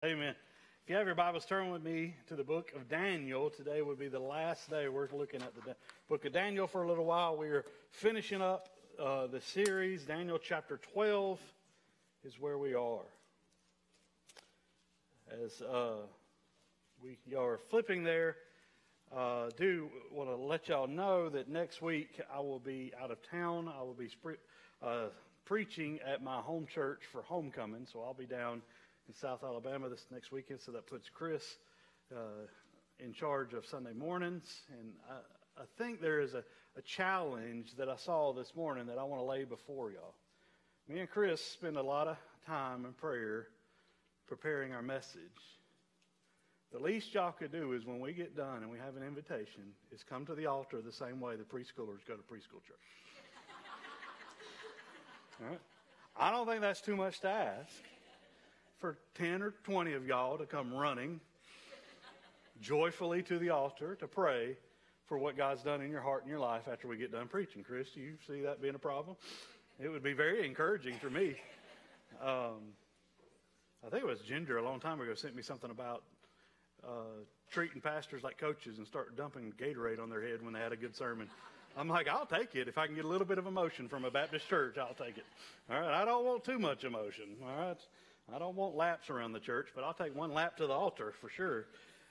Amen. If you have your Bibles, turn with me to the book of Daniel. Today would be the last day we're looking at the book of Daniel for a little while. We are finishing up the series. Daniel chapter 12 is where we are. As y'all are flipping there, do want to let y'all know that next week I will be out of town. I will be preaching at my home church for homecoming, so I'll be down in South Alabama this next weekend, so that puts Chris in charge of Sunday mornings. And I think there is a challenge that I saw this morning that I want to lay before y'all. Me and Chris spend a lot of time in prayer preparing our message. The least y'all could do is when we get done and we have an invitation is come to the altar the same way the preschoolers go to preschool church. All right? I don't think that's too much to ask for 10 or 20 of y'all to come running joyfully to the altar to pray for what God's done in your heart and your life after we get done preaching. Chris, do you see that being a problem? It would be very encouraging for me. I think it was Ginger a long time ago sent me something about treating pastors like coaches and start dumping Gatorade on their head when they had a good sermon. I'm like, I'll take it. If I can get a little bit of emotion from a Baptist church, I'll take it. All right, I don't want too much emotion. All right, I don't want laps around the church, but I'll take one lap to the altar for sure.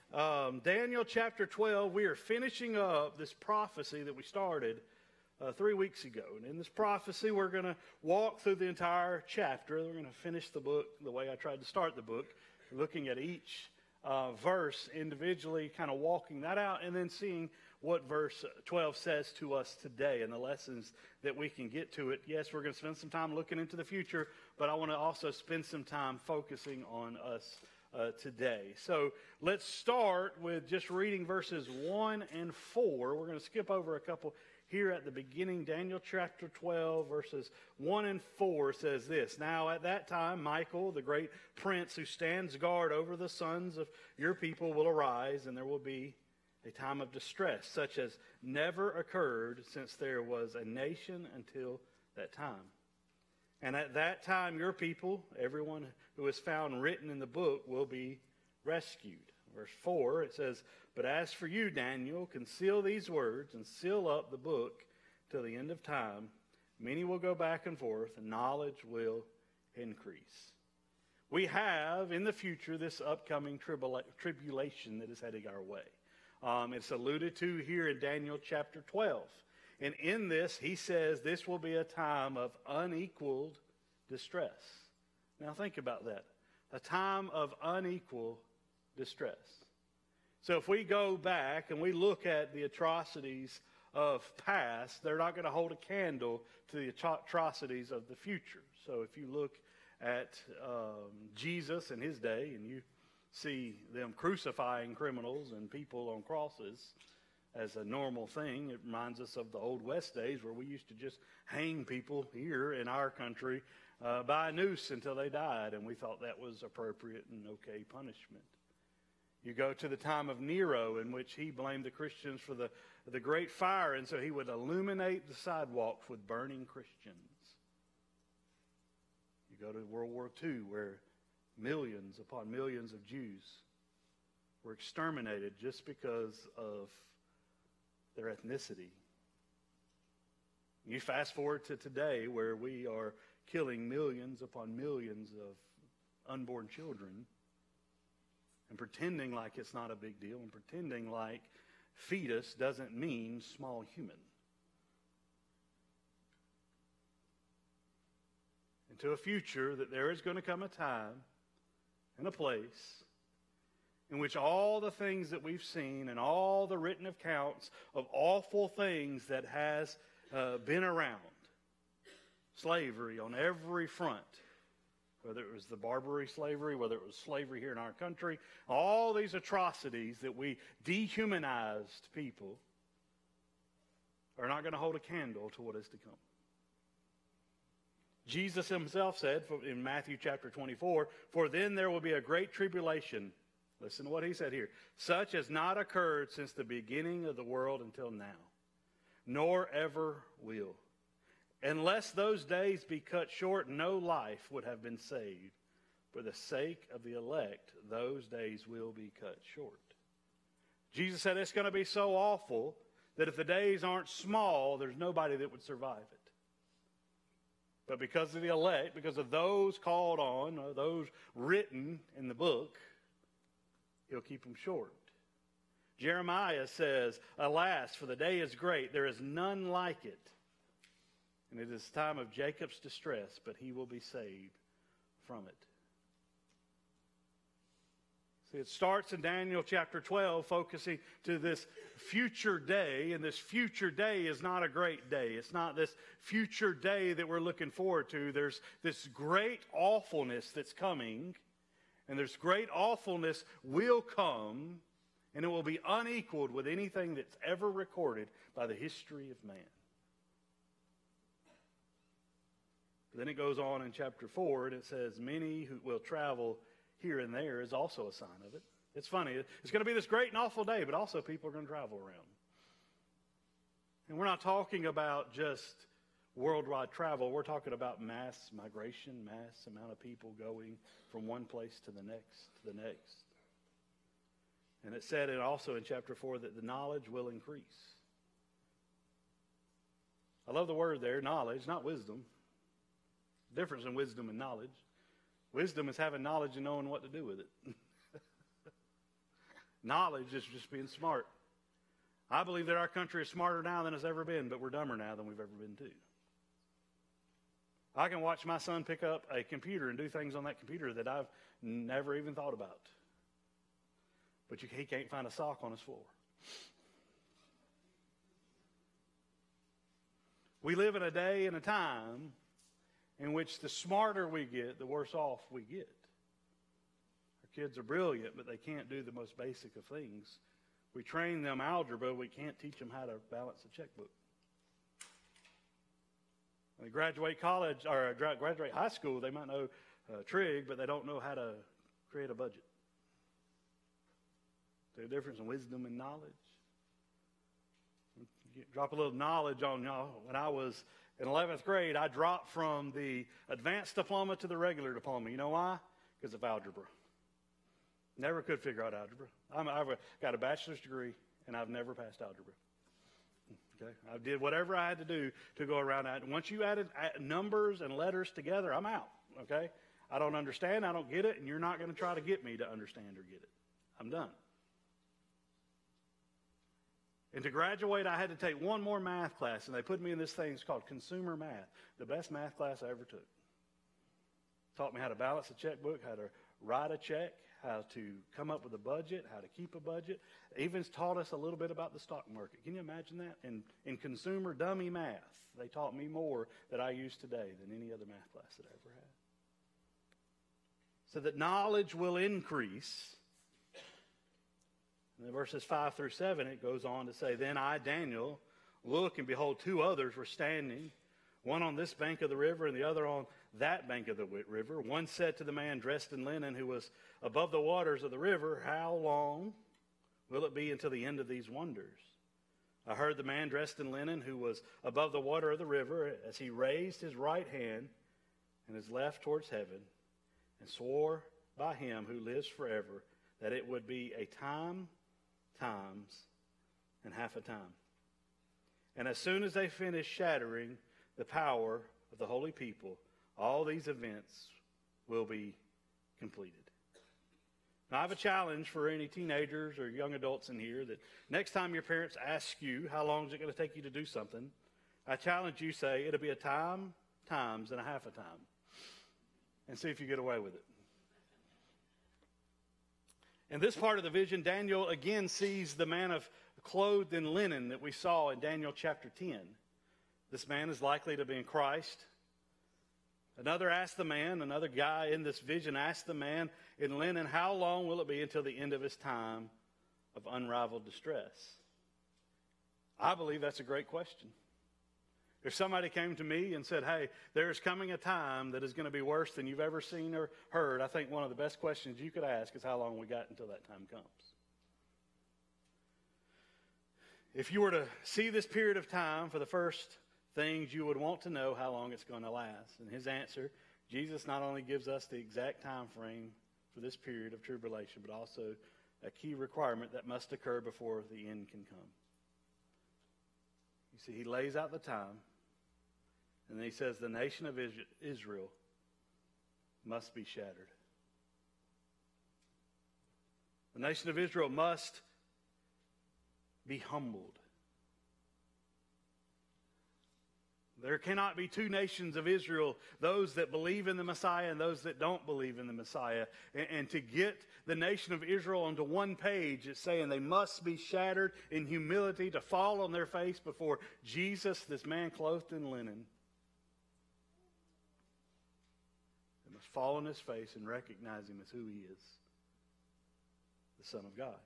Daniel chapter 12, we are finishing up this prophecy that we started 3 weeks ago. And in this prophecy, we're going to walk through the entire chapter. We're going to finish the book the way I tried to start the book, looking at each verse individually, kind of walking that out, and then seeing what verse 12 says to us today and the lessons that we can get to it. Yes, we're going to spend some time looking into the future, but I want to also spend some time focusing on us today. So let's start with just reading verses 1 and 4. We're going to skip over a couple here at the beginning. Daniel chapter 12, verses 1 and 4 says this: Now at that time, Michael, the great prince who stands guard over the sons of your people, will arise, and there will be a time of distress, such as never occurred since there was a nation until that time. And at that time, your people, everyone who is found written in the book, will be rescued. Verse 4, it says, But as for you, Daniel, conceal these words and seal up the book till the end of time. Many will go back and forth, and knowledge will increase. We have in the future this upcoming tribulation that is heading our way. It's alluded to here in Daniel chapter 12. And in this, he says this will be a time of unequaled distress. Now think about that. A time of unequal distress. So if we go back and we look at the atrocities of past, they're not going to hold a candle to the atrocities of the future. So if you look at Jesus in his day and you see them crucifying criminals and people on crosses as a normal thing, it reminds us of the Old West days where we used to just hang people here in our country by a noose until they died, and we thought that was appropriate and okay punishment. You go to the time of Nero, in which he blamed the Christians for the great fire, and so he would illuminate the sidewalks with burning Christians. You go to World War II, where millions upon millions of Jews were exterminated just because of their ethnicity. You fast forward to today, where we are killing millions upon millions of unborn children and pretending like it's not a big deal and pretending like fetus doesn't mean small human. Into a future that there is going to come a time and a place in which all the things that we've seen and all the written accounts of awful things that has been around, slavery on every front, whether it was the Barbary slavery, whether it was slavery here in our country, all these atrocities that we dehumanized people are not going to hold a candle to what is to come. Jesus himself said in Matthew chapter 24, For then there will be a great tribulation. Listen to what he said here. Such as not occurred since the beginning of the world until now, nor ever will. Unless those days be cut short, no life would have been saved For the sake of the elect, those days will be cut short. Jesus said it's going to be so awful that if the days aren't small, there's nobody that would survive it. But because of the elect, because of those called on, or those written in the book, he'll keep them short. Jeremiah says, "Alas, for the day is great, there is none like it. And it is time of Jacob's distress, but he will be saved from it." See, it starts in Daniel chapter 12, focusing to this future day, and this future day is not a great day. It's not this future day that we're looking forward to. There's this great awfulness that's coming, and this great awfulness will come, and it will be unequaled with anything that's ever recorded by the history of man. But then it goes on in chapter 4, and it says, "Many who will travel here and there" is also a sign of it. It's funny. It's going to be this great and awful day, but also people are going to travel around. And we're not talking about just worldwide travel. We're talking about mass migration, mass amount of people going from one place to the next, to the next. And it said also in chapter 4 that the knowledge will increase. I love the word there, knowledge, not wisdom. Difference in wisdom and knowledge. Wisdom is having knowledge and knowing what to do with it. Knowledge is just being smart. I believe that our country is smarter now than it's ever been, but we're dumber now than we've ever been too. I can watch my son pick up a computer and do things on that computer that I've never even thought about. But he can't find a sock on his floor. We live in a day and a time in which the smarter we get, the worse off we get. Our kids are brilliant, but they can't do the most basic of things. We train them algebra, we can't teach them how to balance a checkbook. When they graduate college or graduate high school, they might know trig, but they don't know how to create a budget. There's a difference in wisdom and knowledge. Drop a little knowledge on y'all. When I was in 11th grade, I dropped from the advanced diploma to the regular diploma. You know why? Because of algebra. Never could figure out algebra. I've got a bachelor's degree, and I've never passed algebra. Okay, I did whatever I had to do to go around that. Once you added numbers and letters together, I'm out. Okay, I don't understand, I don't get it, and you're not going to try to get me to understand or get it. I'm done. And to graduate, I had to take one more math class, and they put me in this thing called consumer math, the best math class I ever took. Taught me how to balance a checkbook, how to write a check, how to come up with a budget, how to keep a budget. Even taught us a little bit about the stock market. Can you imagine that? In consumer dummy math, they taught me more that I use today than any other math class that I ever had. So that knowledge will increase. And in verses 5 through 7, it goes on to say, "Then I, Daniel, look, and behold, two others were standing, one on this bank of the river and the other on that bank of the river. One said to the man dressed in linen who was above the waters of the river, 'How long will it be until the end of these wonders?' I heard the man dressed in linen who was above the water of the river as he raised his right hand and his left towards heaven and swore by him who lives forever that it would be a times, and half a time. And as soon as they finished shattering the power of the holy people, all these events will be completed." Now, I have a challenge for any teenagers or young adults in here that next time your parents ask you, how long is it going to take you to do something, I challenge you, say, it'll be a time, times, and a half a time. And see if you get away with it. In this part of the vision, Daniel again sees the man clothed in linen that we saw in Daniel chapter 10. This man is likely to be in Christ. Another guy in this vision asked the man in linen, "How long will it be until the end of his time of unrivaled distress?" I believe that's a great question. If somebody came to me and said, "Hey, there's coming a time that is going to be worse than you've ever seen or heard," I think one of the best questions you could ask is how long we got until that time comes. If you were to see this period of time for the first things, you would want to know how long it's going to last. And his answer, Jesus not only gives us the exact time frame for this period of tribulation, but also a key requirement that must occur before the end can come. You see, he lays out the time, and then he says the nation of Israel must be shattered. The nation of Israel must be humbled. There cannot be two nations of Israel, those that believe in the Messiah and those that don't believe in the Messiah. And to get the nation of Israel onto one page, it's saying they must be shattered in humility, to fall on their face before Jesus, this man clothed in linen. They must fall on his face and recognize him as who he is, the Son of God.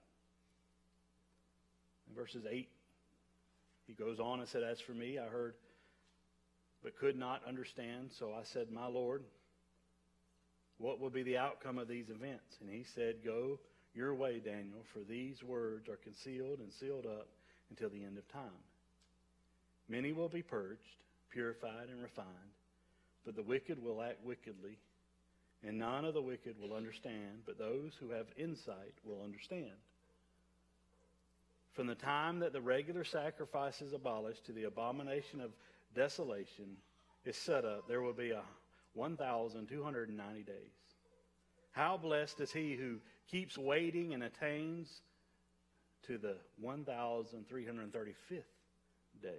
In verses 8, he goes on and said, "As for me, I heard but could not understand. So I said, my Lord, what will be the outcome of these events?" And he said, "Go your way, Daniel, for these words are concealed and sealed up until the end of time. Many will be purged, purified, and refined, but the wicked will act wickedly, and none of the wicked will understand, but those who have insight will understand. From the time that the regular sacrifice is abolished to the abomination of desolation is set up, there will be 1,290 days. How blessed is he who keeps waiting and attains to the 1,335th day."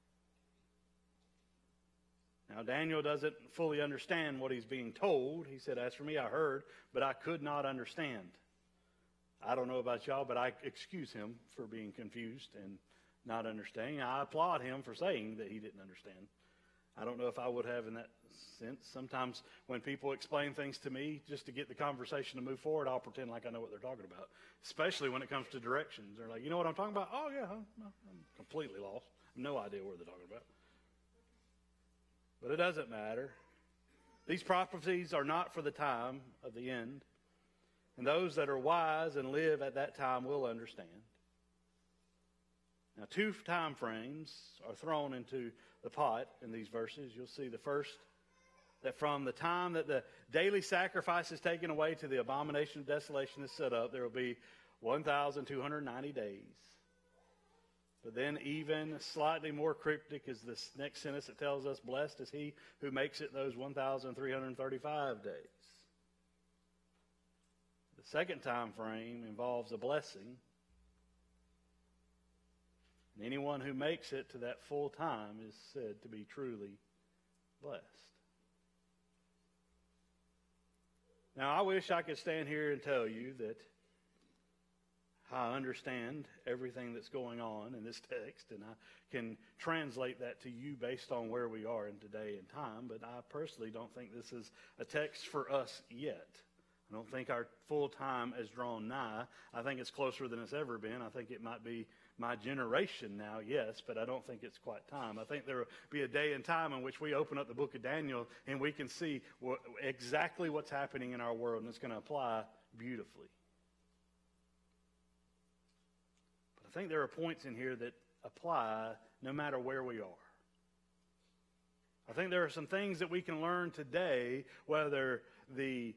Now, Daniel doesn't fully understand what he's being told. He said, "As for me, I heard, but I could not understand." I don't know about y'all, but I excuse him for being confused and not understanding. I applaud him for saying that he didn't understand. I don't know if I would have in that sense. Sometimes when people explain things to me just to get the conversation to move forward, I'll pretend like I know what they're talking about, especially when it comes to directions. They're like, "You know what I'm talking about?" "Oh, yeah, I'm completely lost. No idea what they're talking about." But it doesn't matter. These prophecies are not for the time of the end, and those that are wise and live at that time will understand. Now, two time frames are thrown into the pot in these verses. You'll see the first, that from the time that the daily sacrifice is taken away to the abomination of desolation is set up, there will be 1,290 days. But then even slightly more cryptic is this next sentence that tells us, "Blessed is he who makes it those 1,335 days." The second time frame involves a blessing. And anyone who makes it to that full time is said to be truly blessed. Now, I wish I could stand here and tell you that I understand everything that's going on in this text, and I can translate that to you based on where we are in today and time, but I personally don't think this is a text for us yet. I don't think our full time has drawn nigh. I think it's closer than it's ever been. I think it might be my generation now, yes, but I don't think it's quite time. I think there will be a day and time in which we open up the book of Daniel and we can see exactly what's happening in our world, and it's going to apply beautifully. But I think there are points in here that apply no matter where we are. I think there are some things that we can learn today, whether the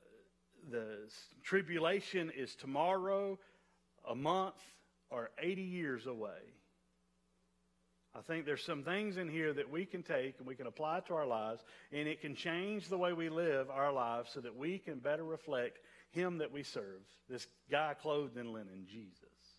tribulation is tomorrow, a month, or 80 years away. I think there's some things in here that we can take and we can apply to our lives, and it can change the way we live our lives so that we can better reflect him that we serve, this guy clothed in linen, Jesus.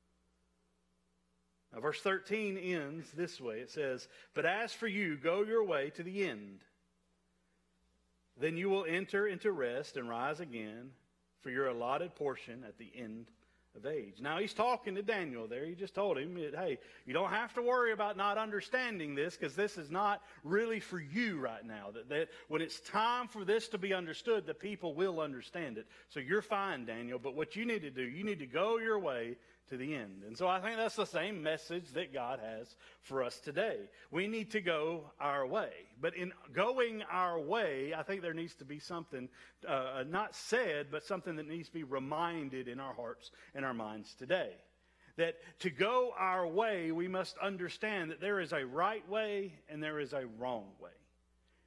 Now, verse 13 ends this way. It says, "But as for you, go your way to the end. Then you will enter into rest and rise again for your allotted portion at the end of age." Now, he's talking to Daniel there. He just told him, hey, you don't have to worry about not understanding this, because this is not really for you right now. That when it's time for this to be understood, the people will understand it. So you're fine, Daniel, but what you need to do, you need to go your way to the end. And so I think that's the same message that God has for us today. We need to go our way. But in going our way, I think there needs to be something not said, but something that needs to be reminded in our hearts and our minds today. That to go our way, we must understand that there is a right way and there is a wrong way.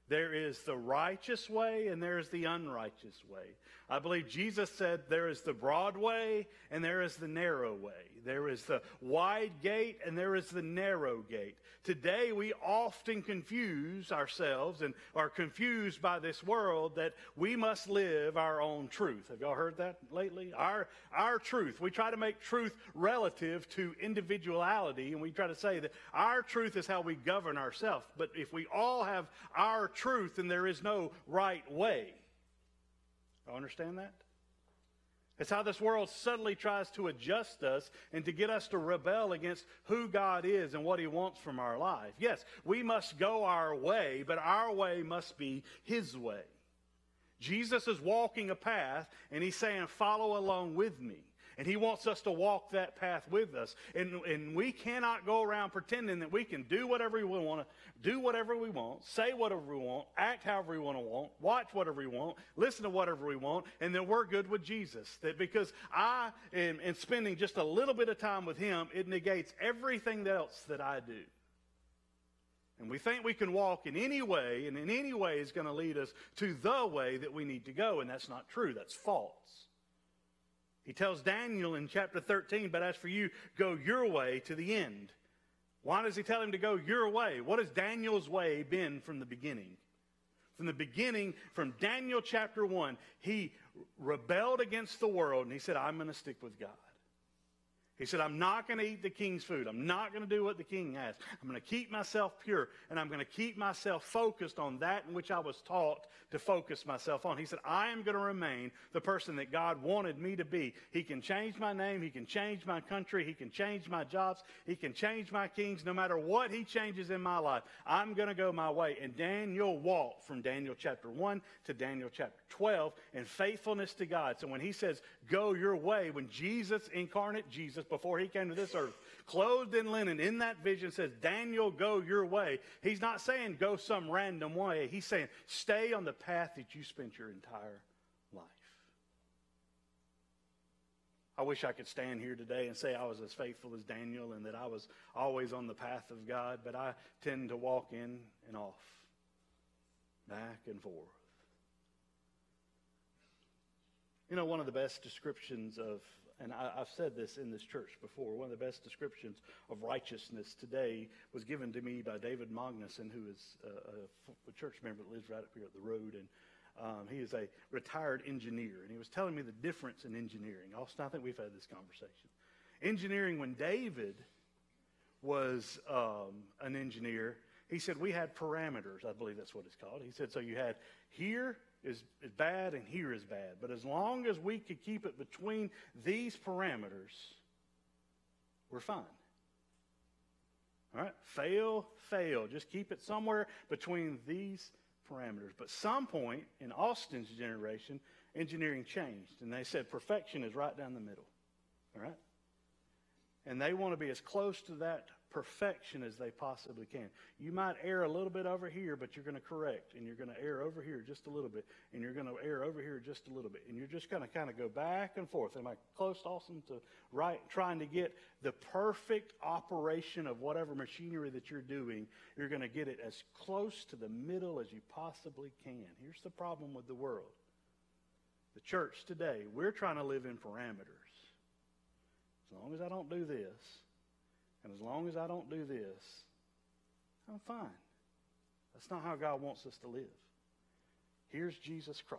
There is the righteous way and there is the unrighteous way. I believe Jesus said there is the broad way and there is the narrow way. There is the wide gate and there is the narrow gate. Today we often confuse ourselves and are confused by this world that we must live our own truth. Have y'all heard that lately? Our truth. We try to make truth relative to individuality, and we try to say that our truth is how we govern ourselves. But if we all have our truth, then there is no right way. You understand that? It's how this world subtly tries to adjust us and to get us to rebel against who God is and what He wants from our life. Yes, we must go our way, but our way must be His way. Jesus is walking a path, and He's saying, follow along with me. And He wants us to walk that path with us. And we cannot go around pretending that we can do whatever we want, do whatever we want, say whatever we want, act however we want, watch whatever we want, listen to whatever we want, and then we're good with Jesus. That because I am spending just a little bit of time with Him, it negates everything else that I do. And we think we can walk in any way, and in any way is going to lead us to the way that we need to go. And that's not true. That's false. He tells Daniel in chapter 13, but as for you, go your way to the end. Why does he tell him to go your way? What has Daniel's way been from the beginning? From the beginning, from Daniel chapter 1, he rebelled against the world, and he said, I'm going to stick with God. He said, I'm not going to eat the king's food. I'm not going to do what the king has. I'm going to keep myself pure, and I'm going to keep myself focused on that in which I was taught to focus myself on. He said, I am going to remain the person that God wanted me to be. He can change my name. He can change my country. He can change my jobs. He can change my kings. No matter what He changes in my life, I'm going to go my way. And Daniel walked from Daniel chapter 1 to Daniel chapter 12 in faithfulness to God. So when he says, go your way, when Jesus, incarnate Jesus, before He came to this earth, clothed in linen, in that vision says, Daniel, go your way. He's not saying go some random way. He's saying stay on the path that you spent your entire life. I wish I could stand here today and say I was as faithful as Daniel and that I was always on the path of God, but I tend to walk in and off, back and forth. You know, one of the best descriptions of, and I've said this in this church before, one of the best descriptions of righteousness today was given to me by David Magnuson, who is a church member that lives right up here at the road. And he is a retired engineer. And he was telling me the difference in engineering. Austin, I think we've had this conversation. Engineering, when David was an engineer, he said we had parameters. I believe that's what it's called. He said, so you had here is bad and here is bad. But as long as we could keep it between these parameters, we're fine. All right? Fail, fail. Just keep it somewhere between these parameters. But some point in Austin's generation, engineering changed. And they said perfection is right down the middle. All right? And they want to be as close to that perfection as they possibly can. You might err a little bit over here, but you're going to correct. And you're going to err over here just a little bit. And you're going to err over here just a little bit. And you're just going to kind of go back and forth. Am I close, Austin, to trying to get the perfect operation of whatever machinery that you're doing? You're going to get it as close to the middle as you possibly can. Here's the problem with the world. The church today, we're trying to live in parameters. As long as I don't do this, and as long as I don't do this, I'm fine. That's not how God wants us to live. Here's Jesus Christ.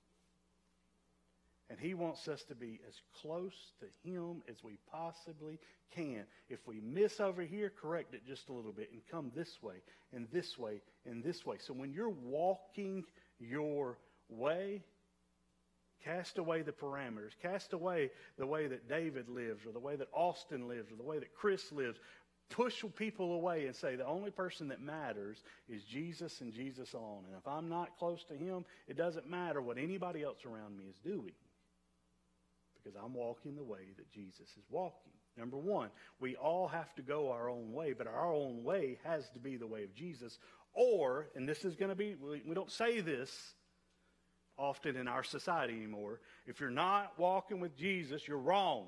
And He wants us to be as close to Him as we possibly can. If we miss over here, correct it just a little bit and come this way, and this way, and this way. So when you're walking your way, cast away the parameters. Cast away the way that David lives, or the way that Austin lives, or the way that Chris lives. Push people away and say the only person that matters is Jesus and Jesus alone. And if I'm not close to Him, it doesn't matter what anybody else around me is doing, because I'm walking the way that Jesus is walking. Number one, we all have to go our own way, but our own way has to be the way of Jesus. Or, and this is going to be, we don't say this often in our society anymore, if you're not walking with Jesus, you're wrong.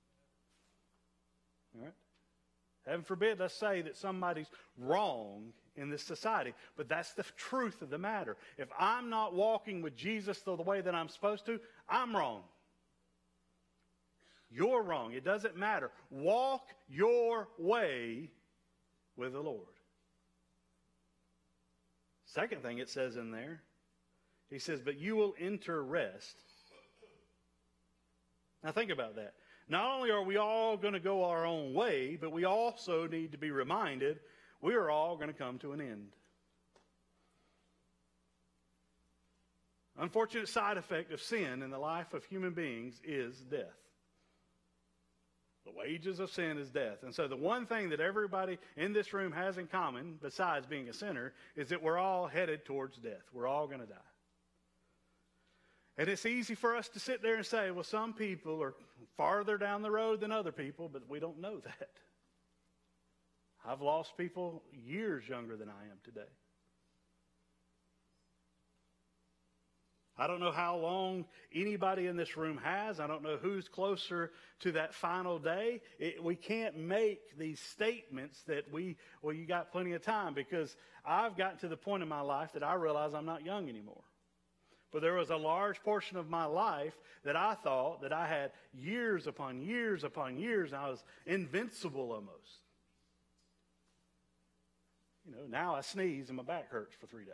All right? Heaven forbid, let's say that somebody's wrong in this society. But that's the truth of the matter. If I'm not walking with Jesus the way that I'm supposed to, I'm wrong. You're wrong. It doesn't matter. Walk your way with the Lord. Second thing it says in there, he says, but you will enter rest. Now think about that. Not only are we all going to go our own way, but we also need to be reminded we are all going to come to an end. Unfortunate side effect of sin in the life of human beings is death. The wages of sin is death. And so the one thing that everybody in this room has in common, besides being a sinner, is that we're all headed towards death. We're all going to die. And it's easy for us to sit there and say, well, some people are farther down the road than other people, but we don't know that. I've lost people years younger than I am today. I don't know how long anybody in this room has. I don't know who's closer to that final day. We can't make these statements that you got plenty of time, because I've gotten to the point in my life that I realize I'm not young anymore. But there was a large portion of my life that I thought that I had years upon years upon years, and I was invincible almost. You know, now I sneeze and my back hurts for 3 days.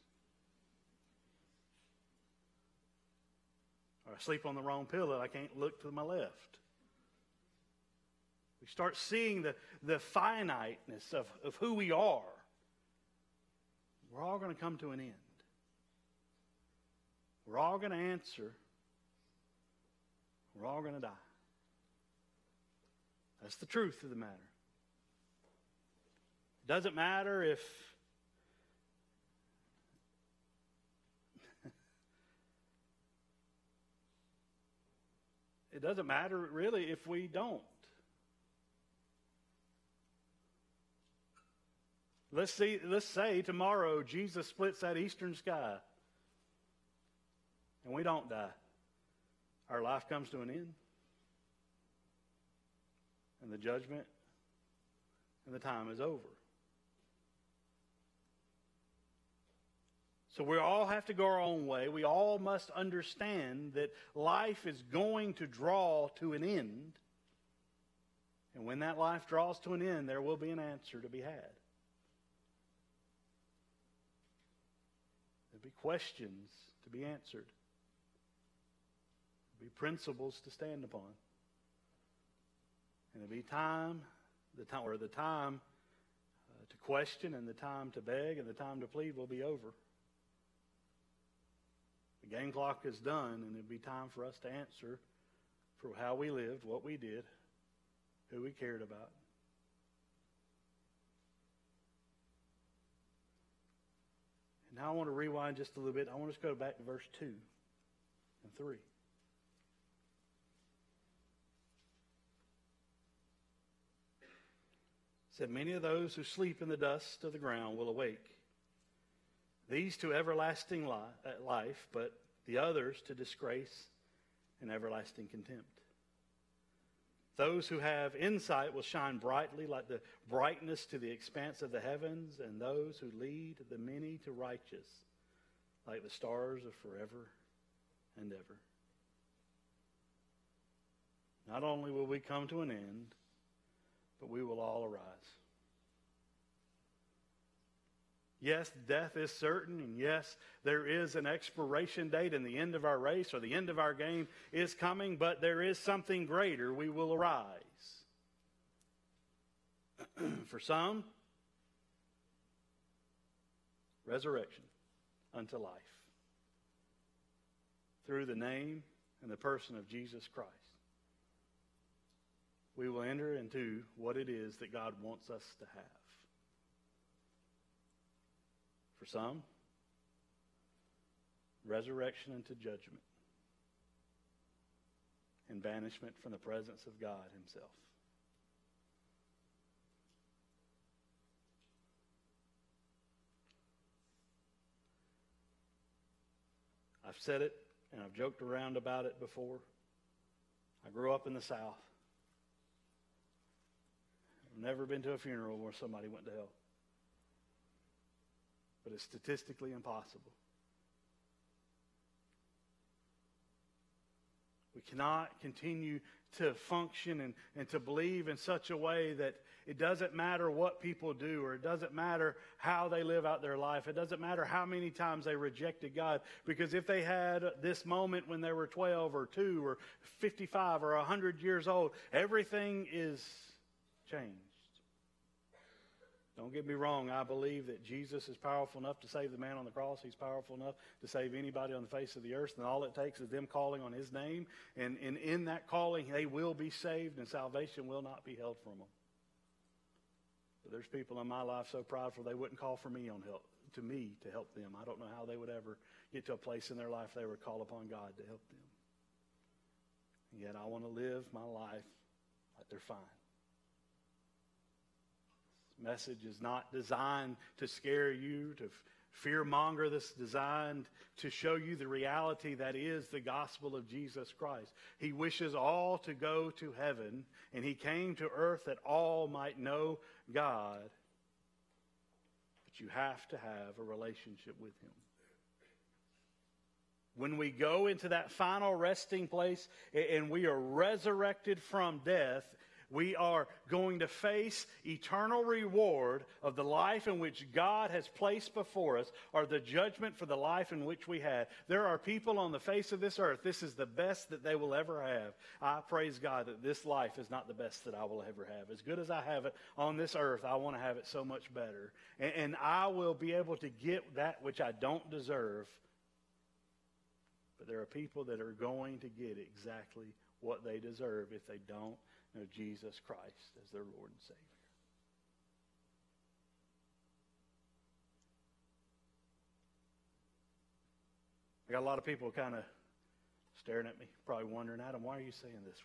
Or I sleep on the wrong pillow, I can't look to my left. We start seeing the finiteness of who we are. We're all going to come to an end. We're all going to answer. We're all going to die. That's the truth of the matter. It doesn't matter if it doesn't matter really if we don't. Let's say tomorrow Jesus splits that eastern sky and we don't die. Our life comes to an end. And the judgment and the time is over. So we all have to go our own way. We all must understand that life is going to draw to an end. And when that life draws to an end, there will be an answer to be had. There'll be questions to be answered. There'll be principles to stand upon. And there'll be the time to question, and the time to beg, and the time to plead will be over. The game clock is done, and it'll be time for us to answer for how we lived, what we did, who we cared about. And now I want to rewind just a little bit. I want us to go back to verse 2 and 3. It said, many of those who sleep in the dust of the ground will awake. These to everlasting life, but the others to disgrace and everlasting contempt. Those who have insight will shine brightly like the brightness to the expanse of the heavens, and those who lead the many to righteous like the stars of forever and ever. Not only will we come to an end, but we will all arise. Yes, death is certain, and yes, there is an expiration date, and the end of our race or the end of our game is coming, but there is something greater. We will arise. For some, resurrection unto life through the name and the person of Jesus Christ. We will enter into what it is that God wants us to have. For some, resurrection into judgment and banishment from the presence of God himself. I've said it and I've joked around about it before. I grew up in the South. I've never been to a funeral where somebody went to hell. but it's statistically impossible. We cannot continue to function and to believe in such a way that it doesn't matter what people do, or it doesn't matter how they live out their life. It doesn't matter how many times they rejected God. Because if they had this moment when they were 12 or 2 or 55 or 100 years old, everything is changed. Don't get me wrong, I believe that Jesus is powerful enough to save the man on the cross. He's powerful enough to save anybody on the face of the earth. And all it takes is them calling on His name. And in that calling, they will be saved, and salvation will not be held from them. But there's people in my life so prideful they wouldn't call for me to help them. I don't know how they would ever get to a place in their life they would call upon God to help them. And yet I want to live my life like they're fine. Message is not designed to scare you, to fear-monger. This is designed to show you the reality that is the gospel of Jesus Christ. He wishes all to go to heaven, and He came to earth that all might know God. But you have to have a relationship with Him. When we go into that final resting place and we are resurrected from death, we are going to face eternal reward of the life in which God has placed before us, or the judgment for the life in which we had. There are people on the face of this earth, this is the best that they will ever have. I praise God that this life is not the best that I will ever have. As good as I have it on this earth, I want to have it so much better. And I will be able to get that which I don't deserve. But there are people that are going to get exactly what they deserve if they don't know Jesus Christ as their Lord and Savior. I got a lot of people kind of staring at me, probably wondering, Adam, why are you saying this?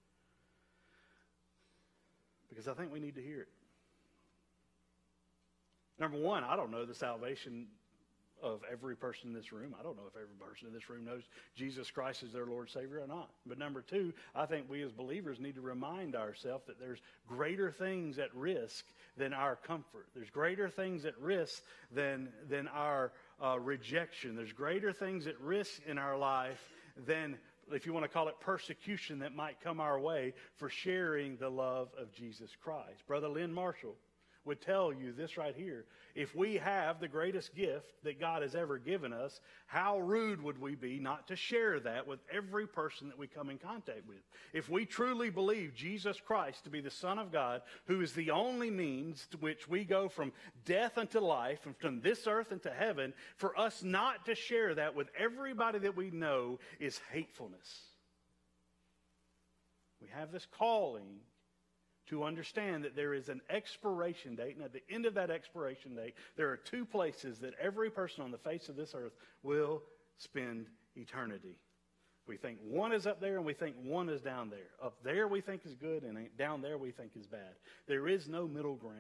Because I think we need to hear it. Number one, I don't know the salvation of every person in this room. I don't know if every person in this room knows Jesus Christ as their Lord and Savior or not. But number two, I think we as believers need to remind ourselves that there's greater things at risk than our comfort. There's greater things at risk than our rejection. There's greater things at risk in our life than, if you want to call it, persecution that might come our way for sharing the love of Jesus Christ. Brother Lynn Marshall would tell you this right here. If we have the greatest gift that God has ever given us, how rude would we be not to share that with every person that we come in contact with? If we truly believe Jesus Christ to be the Son of God, who is the only means to which we go from death unto life, and from this earth into heaven, for us not to share that with everybody that we know is hatefulness. We have this calling to understand that there is an expiration date, and at the end of that expiration date, there are two places that every person on the face of this earth will spend eternity. We think one is up there and we think one is down there. Up there we think is good, and down there we think is bad. There is no middle ground.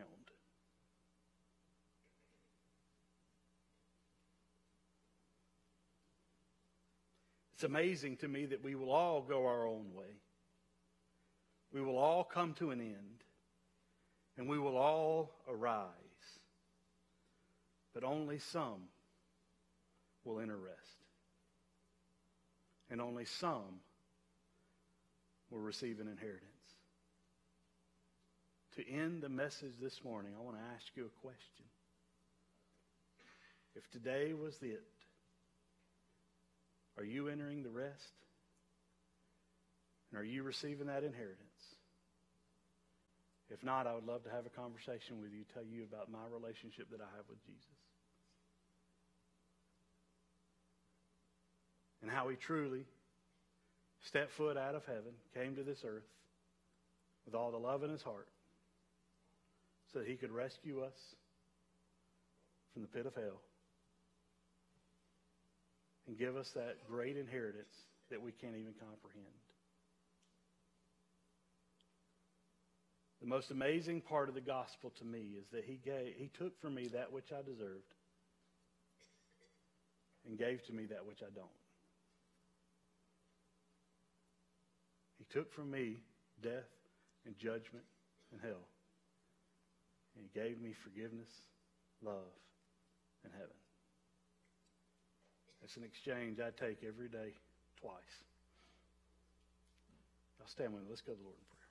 It's amazing to me that we will all go our own way. We will all come to an end, and we will all arise. But only some will enter rest. And only some will receive an inheritance. To end the message this morning, I want to ask you a question. If today was it, are you entering the rest? And are you receiving that inheritance? If not, I would love to have a conversation with you, tell you about my relationship that I have with Jesus. And how He truly stepped foot out of heaven, came to this earth with all the love in His heart so that He could rescue us from the pit of hell and give us that great inheritance that we can't even comprehend. The most amazing part of the gospel to me is that He took from me that which I deserved and gave to me that which I don't. He took from me death and judgment and hell. And He gave me forgiveness, love, in heaven. It's an exchange I take every day, twice. I'll stand with me. Let's go to the Lord in prayer.